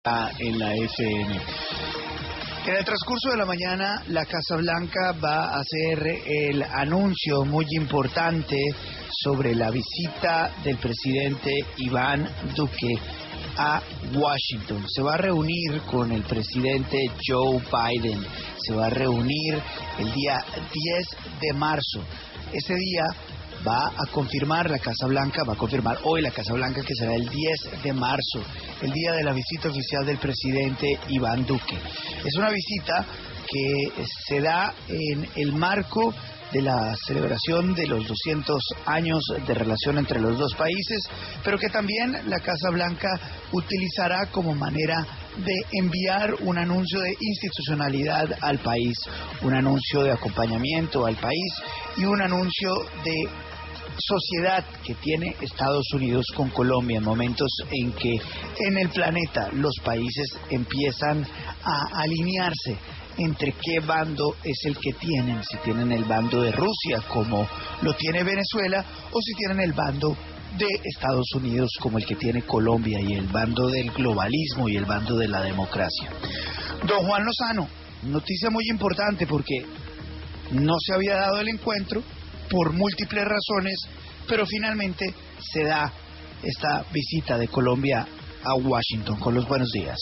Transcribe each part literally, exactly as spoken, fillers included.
En la F M. En el transcurso de la mañana, la Casa Blanca va a hacer el anuncio muy importante sobre la visita del presidente Iván Duque a Washington. Se va a reunir con el presidente Joe Biden. Se va a reunir el día diez de marzo. Ese día va a confirmar la Casa Blanca, va a confirmar hoy la Casa Blanca que será el diez de marzo, el día de la visita oficial del presidente Iván Duque. Es una visita que se da en el marco de la celebración de los doscientos años de relación entre los dos países, pero que también la Casa Blanca utilizará como manera de enviar un anuncio de institucionalidad al país, un anuncio de acompañamiento al país y un anuncio de sociedad que tiene Estados Unidos con Colombia en momentos en que en el planeta los países empiezan a alinearse entre qué bando es el que tienen, si tienen el bando de Rusia como lo tiene Venezuela o si tienen el bando de Estados Unidos como el que tiene Colombia y el bando del globalismo y el bando de la democracia. Don Juan Lozano, noticia muy importante porque no se había dado el encuentro por múltiples razones, pero finalmente se da esta visita de Colombia a Washington. Con los buenos días.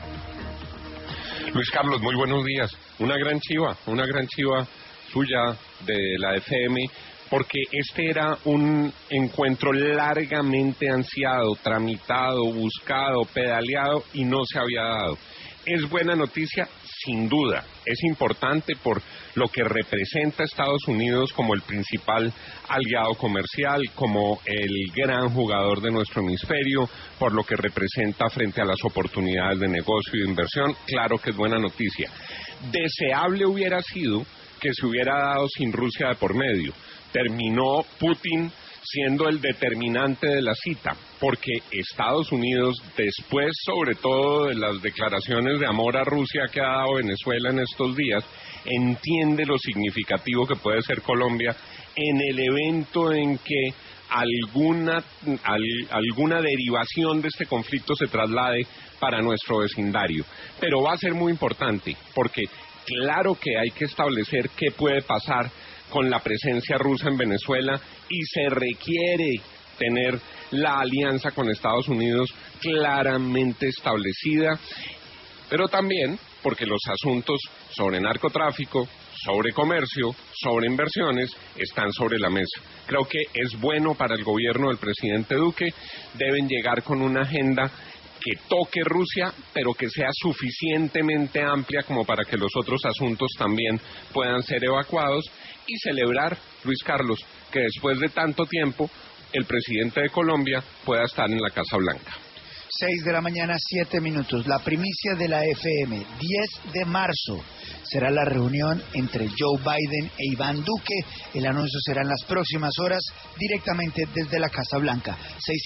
Luis Carlos, muy buenos días. Una gran chiva, una gran chiva suya de la F M, porque este era un encuentro largamente ansiado, tramitado, buscado, pedaleado y no se había dado. Es buena noticia, sin duda. Es importante por lo que representa a Estados Unidos como el principal aliado comercial, como el gran jugador de nuestro hemisferio, por lo que representa frente a las oportunidades de negocio y de inversión. Claro que es buena noticia. Deseable hubiera sido que se hubiera dado sin Rusia de por medio. Terminó Putin siendo el determinante de la cita, porque Estados Unidos, después sobre todo de las declaraciones de amor a Rusia que ha dado Venezuela en estos días, entiende lo significativo que puede ser Colombia en el evento en que alguna, al, alguna derivación de este conflicto se traslade para nuestro vecindario. Pero va a ser muy importante, porque claro que hay que establecer qué puede pasar con la presencia rusa en Venezuela y se requiere tener la alianza con Estados Unidos claramente establecida, pero también porque los asuntos sobre narcotráfico, sobre comercio, sobre inversiones están sobre la mesa. Creo que es bueno para el gobierno del presidente Duque, deben llegar con una agenda que toque Rusia, pero que sea suficientemente amplia como para que los otros asuntos también puedan ser evacuados y celebrar, Luis Carlos, que después de tanto tiempo el presidente de Colombia pueda estar en la Casa Blanca. seis de la mañana, siete minutos. La primicia de la F M, diez de marzo, será la reunión entre Joe Biden e Iván Duque. El anuncio será en las próximas horas directamente desde la Casa Blanca. seis